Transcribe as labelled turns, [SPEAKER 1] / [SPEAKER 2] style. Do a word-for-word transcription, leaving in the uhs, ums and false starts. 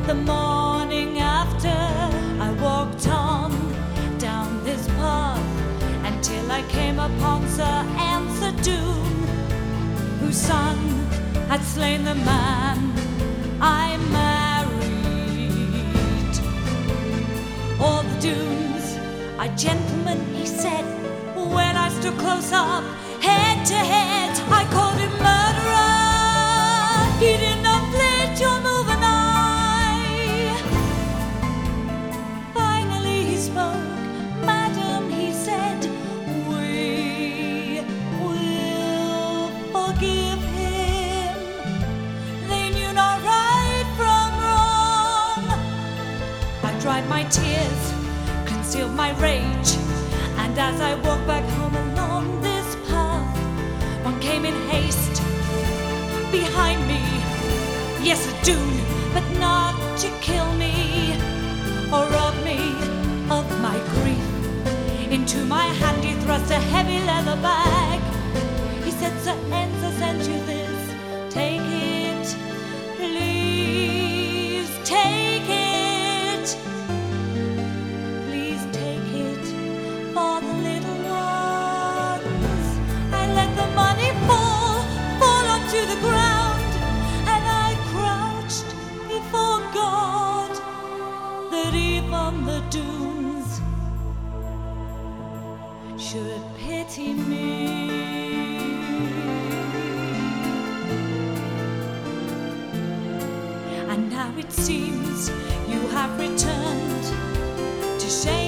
[SPEAKER 1] The morning after, I walked on down this path until I came upon Sir Ensor Doone, whose son had slain the man I married. All the Doones are gentlemen, he said. When I stood close up, head to head, I called him murderer. He did not flinch or move an eye. Finally he spoke. Madam, he said, we will forgive him. They knew not right from wrong. I dried my tears, concealed my rage, and as I walked back home along this path, one came in haste behind me. Yes, a Doone, but not to kill me or rob me of my grief. Into my hand he thrust a heavy leather bag. He said, Sir Ensor sent you this. Take it, please take it. Please take it for the little ones. I let the money fall, fall onto the ground, and I crouched before God, that even the Doones should pity me. And now it seems you have returned to shame